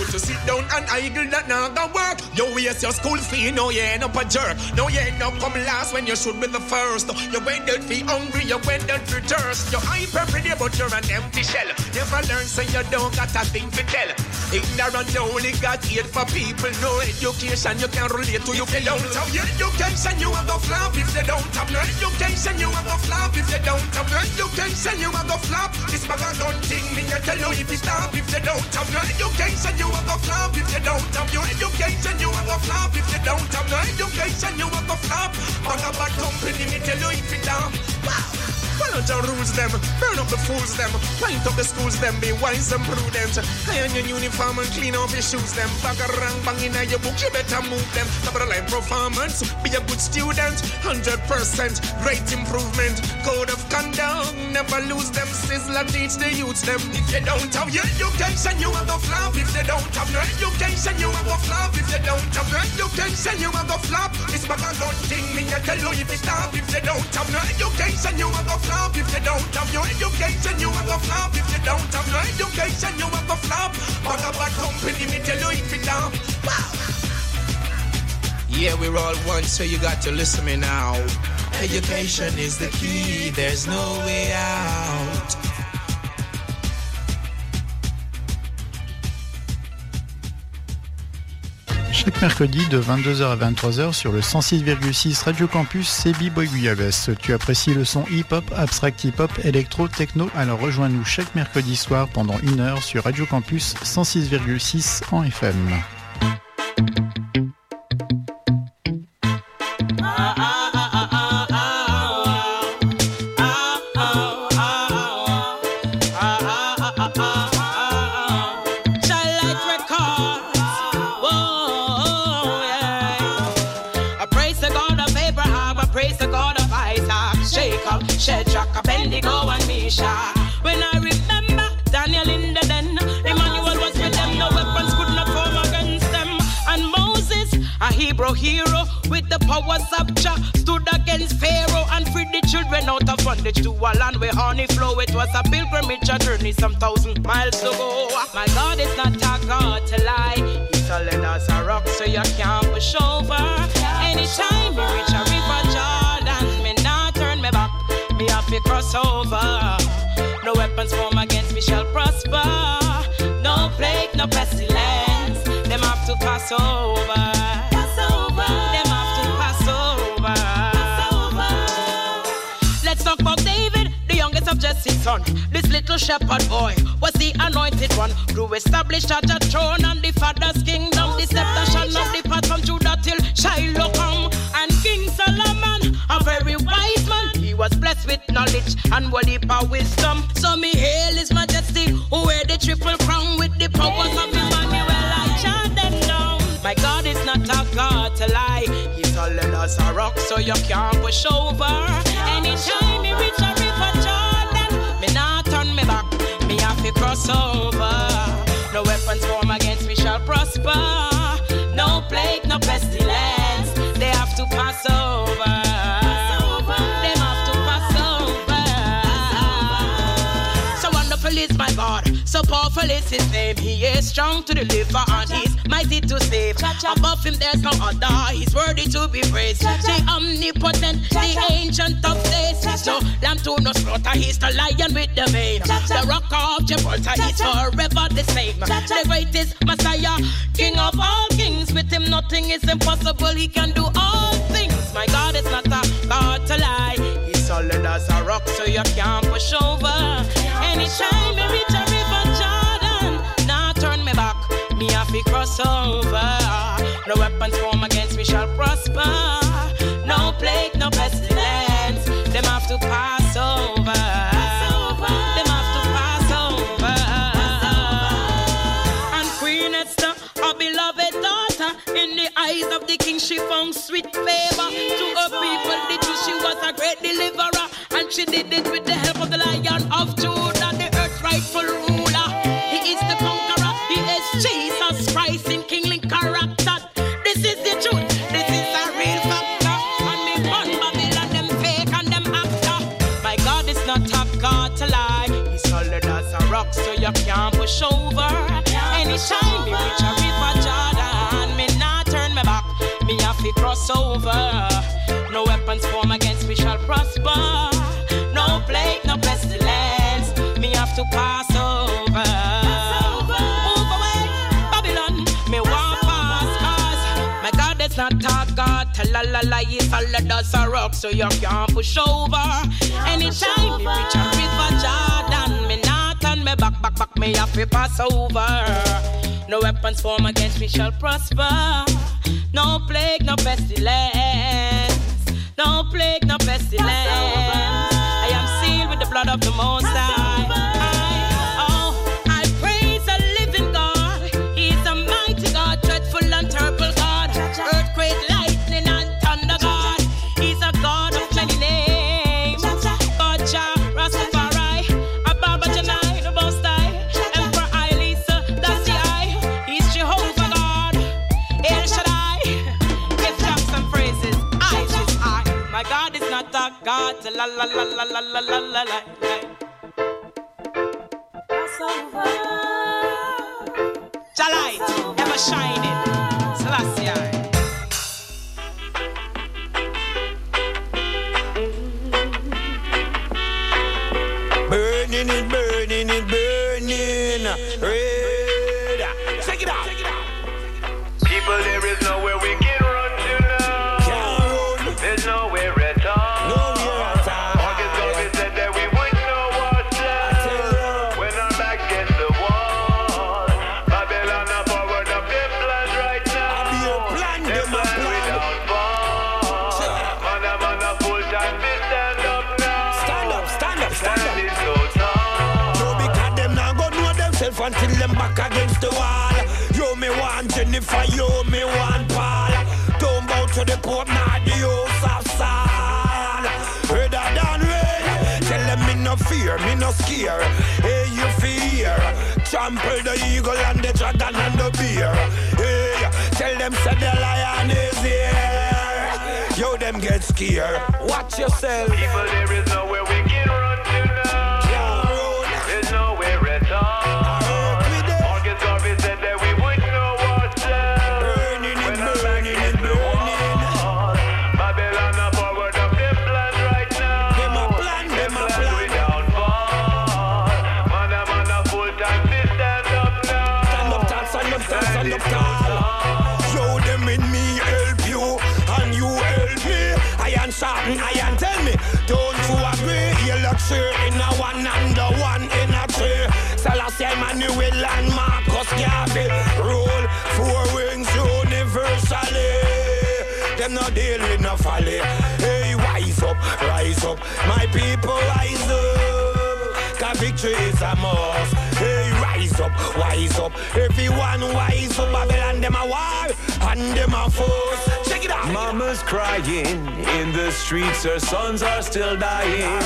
Speaker 18: you to sit down and idle, that not gonna work. You waste your school fee, no you end up a jerk. No you end up come last when you should be the first. You went out for hungry, you went out for thirst. You're hyper pretty but you're an empty shell. Never learn so you don't got a thing to tell. Ignorant you only got hate for people. No education you can relate to. If you don't have your education you have a flop. If you don't have your education you have a flop. If you don't have your education you have a flop. This bag of gun thing me I tell you if you stop. If you don't have your education you have a flop. If you don't have your education you have a flop. If you don't have your education you have a flop. Bag of bad company me tell you if you stop. Wow. Follow the rules them, burn up the fools them, pint up the schools them, be wise and prudent. Iron your uniform and clean off your shoes them. Bag a rang bang in your book, you better move them. Double line performance, be a good student, 100% great improvement. Code of conduct, never lose them. Sizzler teach the youths them. If you don't have your education, you have a flop. If you don't have your education, you have a flop. If you don't have your education, you have a flop. This bag a gun thing, me I tell you if you stop. If you don't have your education, you have a flop. If you don't have your education, you have a flop. If you don't have your education, you have a flop. Bag a bad company, me tell you if you stop. Wow.
Speaker 19: Yeah, we're all one, so you got to listen to me now. Education is the key, there's no way out.
Speaker 20: Chaque mercredi de 22h à 23h sur le 106,6 Radio Campus, c'est B-Boy Guayabès. Tu apprécies le son hip-hop, abstract hip-hop, électro, techno? Alors rejoins-nous chaque mercredi soir pendant 1 heure sur Radio Campus 106,6 en FM.
Speaker 21: Shadrach, Abednego, and Meshach. When I remember Daniel in the den, Emmanuel was with them, no weapons could not form against them. And Moses, a Hebrew hero, with the powers of Jah, stood against Pharaoh and freed the children out of bondage to a land where honey flow. It was a pilgrimage, a journey some 1,000 miles to go. My God is not a God to lie. He's solid as a rock, so you can't push over. Anytime you reach a river Jordan, me not turn me back. Me have to cross over. No weapons formed against me shall prosper. No plague, no pestilence. Them have to pass over. Pass over. Them have to pass over. Pass over. Let's talk about David, the youngest of Jesse's son. This little shepherd boy was the anointed one who established a throne on the Father's kingdom. The scepter shall not depart from Judah till Shiloh come. And King Solomon, a very wise man, he was blessed with knowledge and what heap of wisdom. So me hail his majesty, who wear the triple crown with the powers of Emmanuel. I chant them down. My God is not a God to lie. He's solid as a rock, so you can't push over. Anytime you reach a river Jordan, me not turn me back. Me have to cross over. No weapons formed against me shall prosper. No plague, no pestilence. They have to pass over. Is my God, so powerful is his name. He is strong to deliver and he's mighty to save. Above him there's no other, he's worthy to be praised. The omnipotent, the ancient of days. He's no lamb to no slaughter, he's the lion with the mane. The rock of Gibraltar, he's forever the same. The greatest Messiah, King of all kings. With him nothing is impossible, he can do all things. My God is not a God to lie. He's solid as a rock, so you can't push over. Anytime you reach a river Jordan, now turn me back. Me have to cross over. No weapons formed against me shall prosper. No plague, no pestilence. Them have to pass over. Them have to pass over. And Queen Esther, a beloved daughter, in the eyes of the king she found sweet favor. To her people the Jews she was a great deliverer, and she did it with the help of the Lion of Judah, the earth's rightful ruler. He is the conqueror, he is Jesus Christ in kingly character. This is the truth, this is a real factor. And me born Babylon, them fake and them actor. My God is not a God to lie. He's solid as a rock, so you can't push over. Anytime you reach over. No weapons formed against me shall prosper. No plague, no pestilence, me have to pass over. Move away, Babylon, me want pass, cause my God is not talk God. Tell a lie, it's all that does a rock, so you can't push over. Anytime me reach a river Jordan, me not turn me back, me have to pass over. No weapons formed against me shall prosper. No plague, no pestilence. No plague, no pestilence. I am sealed with the blood of the Most High. I praise the living God. He's a mighty God, dreadful and terrible God. Earthquake, lightning and thunder God. He's a God of many names. God Jah, Rastafari, Ababa Janai, the Most High, Emperor Haile, that's the eye. He's Jehovah God, El Shaddai. Give thanks and praises. I is I. My God is not a God. La la la la la la la la la. Light, ever shining. Selassie.
Speaker 3: Burning it, burning it, burning red. Check it out.
Speaker 22: People, there is nowhere we can run to now. There's nowhere at all. August always said that we would know what's up when our back against the wall. Babylon are forward of their plans right now. Their plan without fall. Man, full time to stand up now. Stand up. Standing so tall.
Speaker 3: No, because them now go know themselves until them back against the wall. You me want Jennifer, you me want Paul. Don't bow to the Pope, not the house of Saul. Rather than rain, tell them me no fear, me no scare. Hey, you fear, trample the eagle and the dragon and the bear. Hey, tell them say the lion is here. Yo, them get scared. Watch yourself.
Speaker 22: People, there is nowhere we can run to now. There's nowhere at all. August always said that we would know what's up when our back against the wall. Babylon are forward of their plans right now. Them a plan without fall. Man, full time to stand up now.
Speaker 3: Stand up tall. Show them in me help you and you help me. Iron sharpen, iron tell me. Don't you agree? You look sure in a one and the one in a three. Selassie, Emmanuel and Marcus Garvey. Roll 4 wings universally. Them no deal with no folly. Hey, rise up, my people rise up. 'Cause victory is a must. Hey, rise up, everyone wise up. Babylon them a war and them a force. Check it out.
Speaker 23: Mama's crying in the streets, her sons are still dying.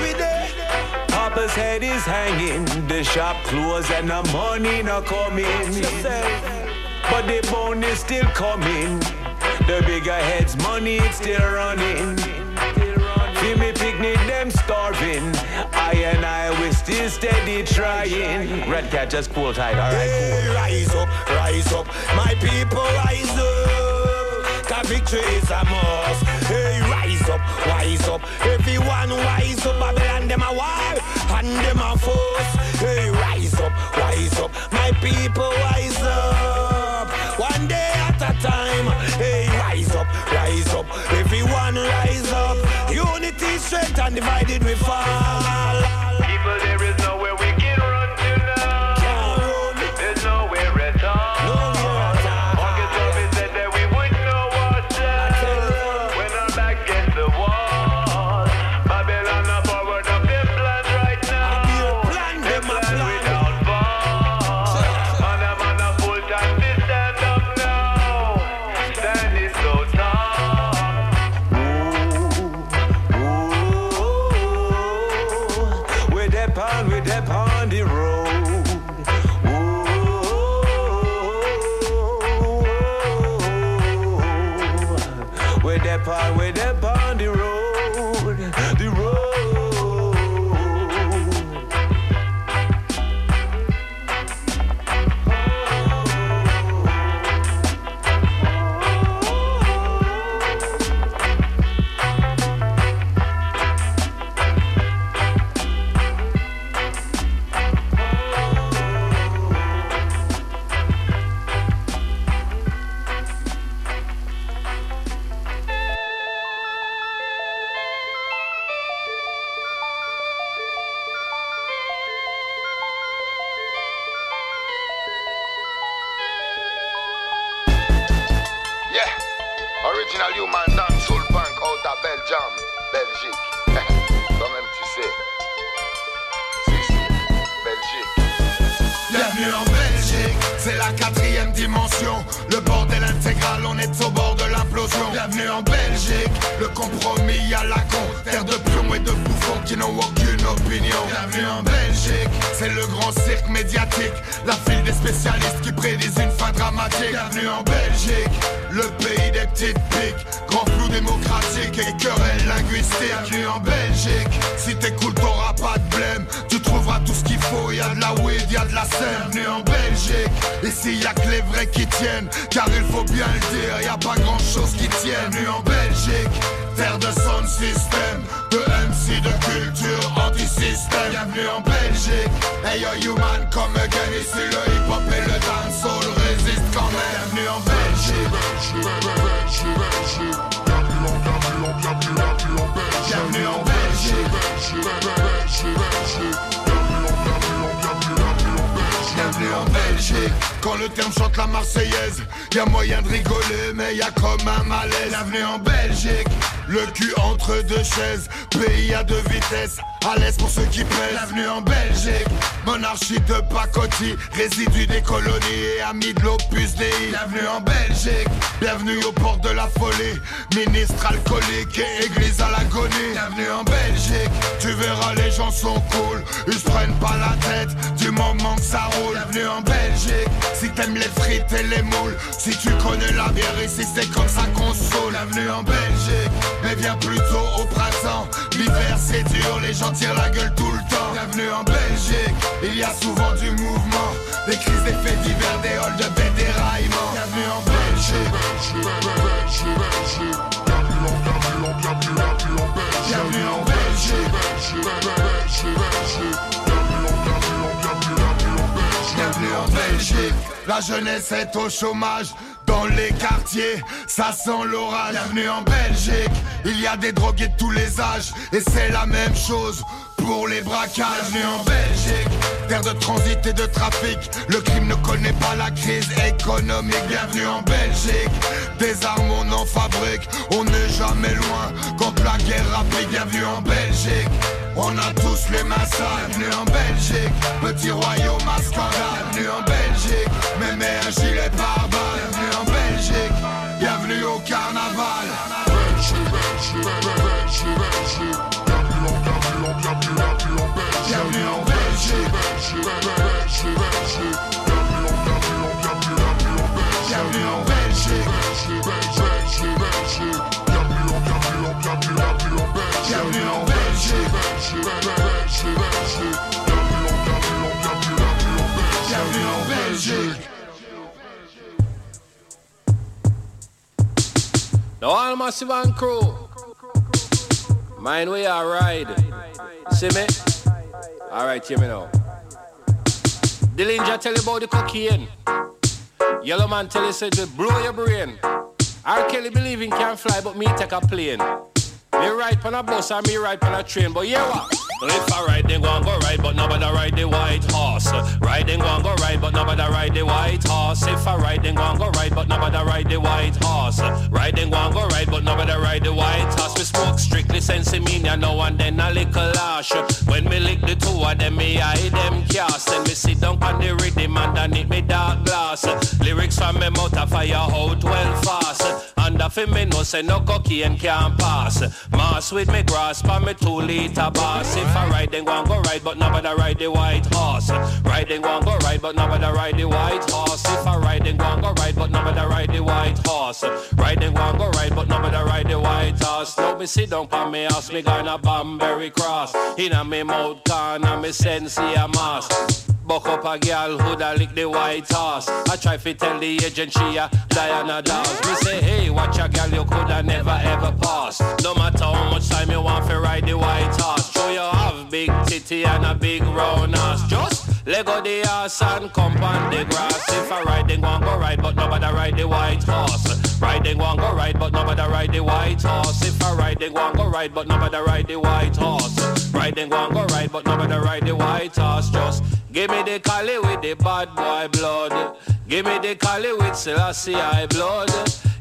Speaker 23: Papa's head is hanging, the shop closed and the money not coming. But the bone is still coming, the bigger heads money it's still running. See me picnic them starving, I will still steady trying. Red Cat just pull tight, alright cool.
Speaker 3: Hey, rise up, my people rise up. 'Cause victory is a must. Hey, rise up, everyone rise up. Babylon them a war and them a force. Hey, rise up, my people rise up. One day at a time. Hey, rise up, everyone rise up. Unity, strength, and divided we fall.
Speaker 22: People, there is nowhere we can run to now. There's nowhere at all. August always said that we would know what's up when our back against the wall. Babylon are forward of their plans right now. Their plan without fall. Man, full time to stand up now. Standing so tall.
Speaker 23: We're dep on the road. We're dep on the road. The road.
Speaker 7: Original Human Dancehall Punk out of Belgium, Belgique. Toi-même tu sais. Belgique.
Speaker 8: Bienvenue en Belgique, c'est la 4e dimension. Le bordel intégral, on est au bord de l'implosion. Bienvenue en Belgique, le compromis à la con. Terre de plomb et de bouffons qui n'ont aucune opinion. Bienvenue en Belgique, c'est le grand cirque médiatique. La file des spécialistes qui prédisent une fin dramatique. Bienvenue en Belgique, le pays des petites piques. Grand flou démocratique et querelle linguistique. Bienvenue en Belgique, si t'écoutes t'auras pas de blême. Tu trouveras tout ce qu'il faut, y'a de la weed, y'a de la scène. Bienvenue en Belgique, ici y'a que les vrais qui tiennent. Car il faut bien le dire, y'a pas grand chose qui tienne. Bienvenue en Belgique, terre de sound system, de MC, de culture anti-système. Bienvenue en Belgique, hey yo human come again. Ici le hip-hop et le dancehall résistent quand même. Bienvenue en Belgique. Bienvenue en Belgique. Bienvenue en Belgique. Quand le terme chante la Marseillaise, y'a moyen de rigoler mais y'a comme un malaise. Bienvenue en Belgique, le cul entre deux chaises, pays à deux vitesses, à l'aise pour ceux qui pèsent. Bienvenue en Belgique, monarchie de pacotille, résidu des colonies et amis de l'opus Dei. Bienvenue en Belgique, bienvenue aux portes de la folie, ministre alcoolique et église à l'agonie. Bienvenue en Belgique, tu verras les gens sont cool, ils se prennent pas la tête du moment que ça roule. Bienvenue en Belgique, si t'aimes les frites et les moules, si tu connais la bière ici c'est comme ça qu'on se saoule. Bienvenue en Belgique, mais viens plutôt au printemps, l'hiver c'est dur, les gens tirent la gueule tout le temps. Bienvenue en Belgique, il y a souvent du mouvement, des crises, des faits divers, des halls de bêtes, des raillements. Bienvenue en Belgique. Bienvenue en Belgique. Bienvenue en Belgique, la jeunesse est au chômage. Dans les quartiers, ça sent l'orage. Bienvenue en Belgique, il y a des drogués de tous les âges. Et c'est la même chose pour les braquages. Bienvenue en Belgique, terre de transit et de trafic. Le crime ne connaît pas la crise économique. Bienvenue en Belgique, des armes on en fabrique. On n'est jamais loin quand la guerre rapide. Bienvenue en Belgique, on a tous les mains sales. Bienvenue en Belgique, petit royaume à scandale. Bienvenue en Belgique, même un gilet pare-balles. Bienvenue en Belgique, bienvenue au carnaval. Bienvenue en Belgique. Bienvenue en Belgique. Bienvenue en Belgique. Bienvenue en Belgique.
Speaker 1: Now all massive and crew, mind where you ride. See me? Alright, hear me now. Dillinger tell you about the cocaine. Yellow man tell you said to blow your brain. R. Kelly believe in can fly, but me take a plane. Me ride on a bus and me ride on a train, but yeah what? If I ride, then go and go ride, but nobody ride the white horse. Ride, then go and go ride, but nobody ride the white horse. If I ride, then go and go ride, but nobody ride the white horse. Ride, then go and go ride, but nobody ride the white horse. We smoke strictly sensimania now and then a little ash. When me lick the two of them, me eye them cast. Then me sit down on the rhythm underneath me dark glass. Lyrics from me mouth a fire out well fast. And for me no say no cocaine can pass. Mass with me grasp and me 2-liter bass. If I ride, then go and go ride, but nobody ride the white horse. Ride, then go and go ride, but nobody ride the white horse. If I ride, then go and go ride, but nobody ride the white horse. Ride, then go and go ride, but nobody ride the white horse. Now me sit down on me house, me gonna Banbury cross. Inna me mouth corner, me sensei a mask. Buck up a girl who da lick the white horse. I try to tell the agent she a Diana Dawes. Me say, hey, watch a girl you coulda never ever pass. No matter how much time you want to ride the white horse. Show you have big titty and a big round ass. Just let go the ass and come on the grass. If I ride, then go and go ride, but nobody ride the white horse. Ride, then go and go ride, but nobody ride the white horse. If I ride, then go and go ride, but nobody ride the white horse. Ride, then go and go ride, but nobody ride the white horse. Just give me the collie with the bad boy blood. Give me the collie with Selassie I blood.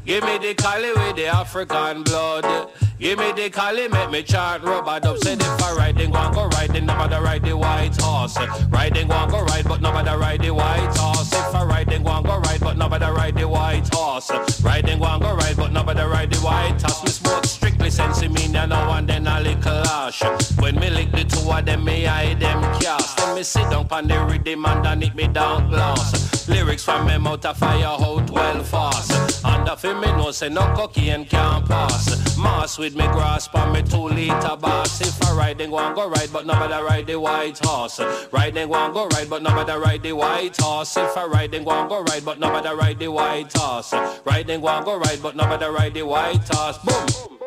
Speaker 1: Give me the collie with the African blood. Give me the collie, make me chant rubber dub. Said if I ride, then go and go ride, then nobody ride the white horse. Ride, then go and go ride, but nobody ride the white horse. If I ride, then go and go ride, but nobody ride the white horse. Ride, then go and go ride, but nobody ride the white horse. Me smoke strictly sense me now and then a little ash. When me lick the two of them, me eye them cast. Then me sit down on the rhythm and then it me down glass. Lyrics from me mouth a fire out well fast. And the film me know say no cocaine can't pass. Mass with me grasp and me 2 liter bass. If I ride, then go and go ride, but nobody ride the white horse. Ride, then go and go ride, but nobody ride the white horse. If I ride, then go and go ride, but nobody ride the white horse. Ride, then go and go ride, but nobody ride the white horse. Boom.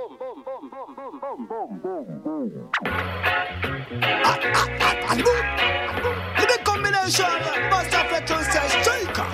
Speaker 3: In the combination, Busta Fletcher says Shaker.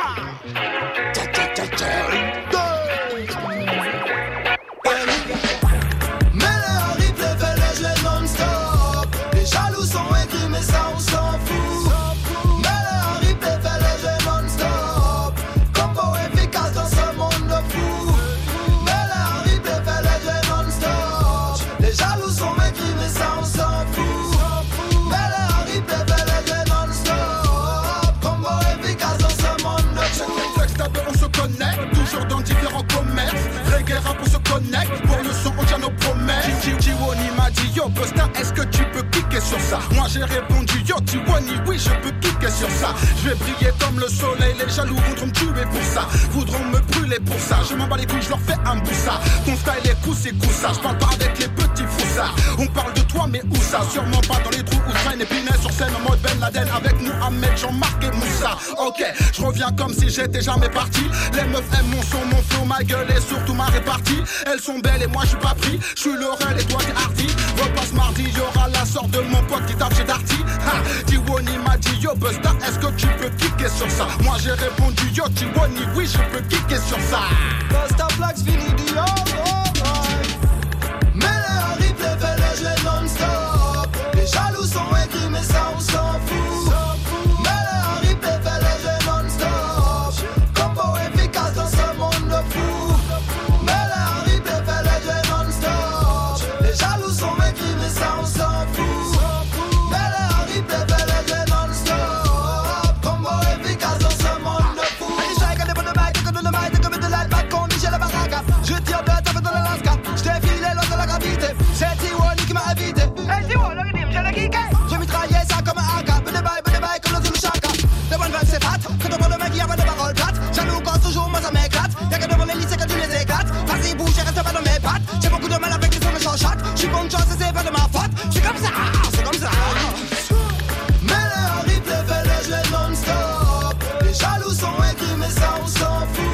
Speaker 4: Les jaloux sont écrits mais ça on s'en fout. Mais le replay fait les jeux non-stop. Combo efficace dans ce monde de fou. Mais le replay fait les jeux non-stop. Les jaloux sont écrits mais ça on s'en fout. Mais le replay fait les jeux non-stop. Combo efficace dans ce monde de fou.
Speaker 3: Chaque texte d'abord on se connecte, toujours dans différents commerces. Reggae rap on se connecte, pour le son on tient nos promesses. Tiwoni m'a dit yo Busta, est-ce que tu peux kicker sur ça? Moi j'ai répondu yo Tiwoni, oui je peux kicker sur ça. Je vais briller comme le soleil, les jaloux voudront me tuer pour ça. Voudront me brûler pour ça, je m'en bats les couilles, je leur fais un boussa. Ton style est coussi coussa, je parle pas avec les petits foussards. On parle de toi mais où ça? Sûrement pas dans les trous où traîne Épinay sur scène en mode Ben Laden. Avec nous Ahmed, Jean-Marc et Moussa. Ok, je reviens comme si j'étais jamais parti. Les meufs aiment mon son, mon flow, ma gueule et surtout ma répartie. Elles sont belles et moi je suis pas pris. Je suis l'oreille et toi t'es hardy. Repasse mardi, y'aura la sorte de mon pote qui tape chez Darty. Tiwoni m'a dit yo Busta, est-ce que tu peux kicker sur ça? Moi j'ai répondu yo Tiwoni, oui je peux kicker sur ça.
Speaker 4: Busta Flax finit dit oh oh oh. Mais le replay fait les jeux non-stop. Les jaloux sont écrits mais ça on s'en fout. Mais le replay fait les jeux non-stop. Combo efficace dans ce monde de fou. Mais le replay fait les jeux non-stop. Les jaloux sont écrits mais ça on s'en fout. Mais le replay fait les jeux non-stop. Combo efficace dans ce monde de fou. Je tire de la table dans l'Alaska. Je t'ai filé l'eau de la gravité. C'est Tiwoni qui m'a invité. Hey Tiwoni, le rythme, je l'ai geeké. Je mitraillais ça comme un AK. Bene bye comme le Zulu Shaka. Le bon vibe c'est fat. Quand on voit le mec, y'a pas de parole plate. Jaloux quand toujours, moi ça m'éclate. Y'a que devant les lycées que tu les éclates. Vas-y bouge, reste pas dans mes pattes. J'ai beaucoup de mal avec les sons de chatte. J'suis bonne chance et c'est pas de ma faute. J'suis comme ça, c'est comme ça. Mais le replay fait les jeux non-stop. Les jaloux sont écrits mais ça on s'en fout.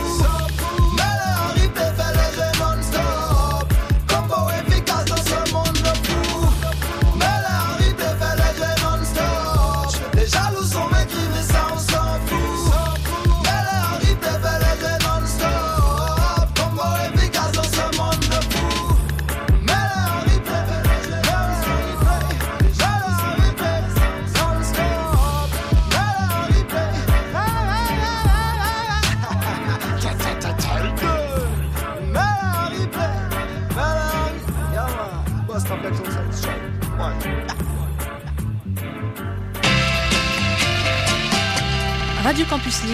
Speaker 10: Radio Campus Lille